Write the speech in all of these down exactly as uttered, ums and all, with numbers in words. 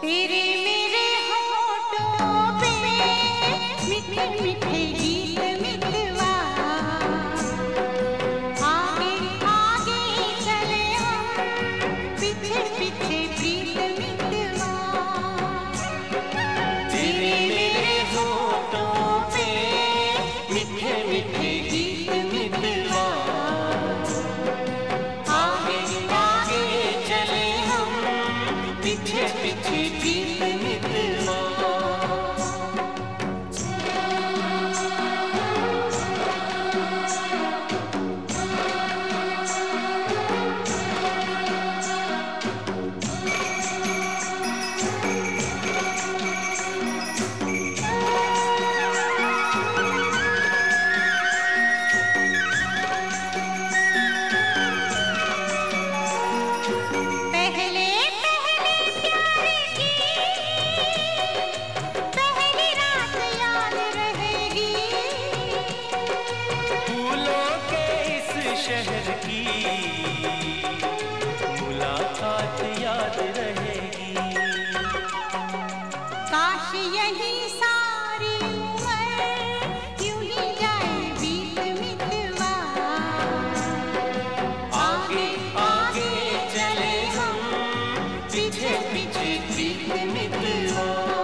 तेरे मेरे होठों पे मीठे मीठे गीत मितवा, आगे आगे चले हम पीछे पीछे प्रीत मितवा। तेरे मेरे होठों पे मीठे मीठे गीत मितवा, आगे आगे चले हम पीछे पीछे प्रीत मितवा। शहर की मुलाकात याद रहेगी। काश यही सारी उम्र यूं ही जाए बीत मितवा, आगे आगे चले हम पीछे पीछे प्रीत मितवा।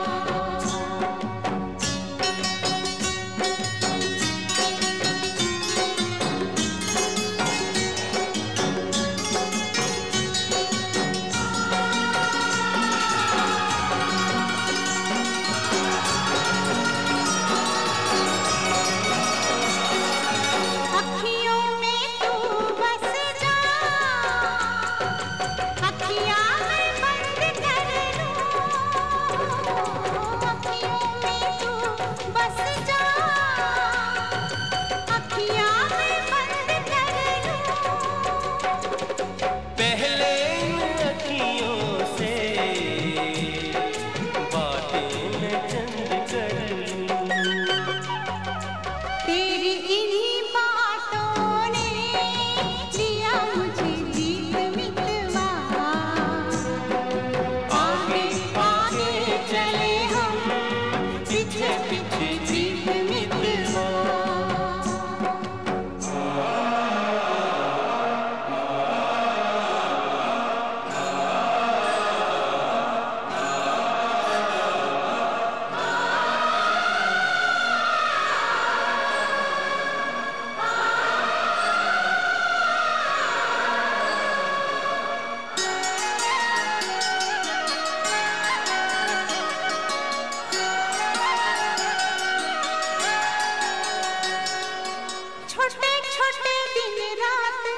छोटे छोटे दिन रात,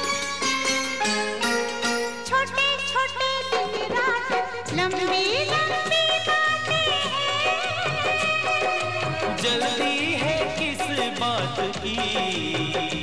छोटे छोटे दिन रात, लंबी लंबी बातें हैं। जल्दी है किस बात की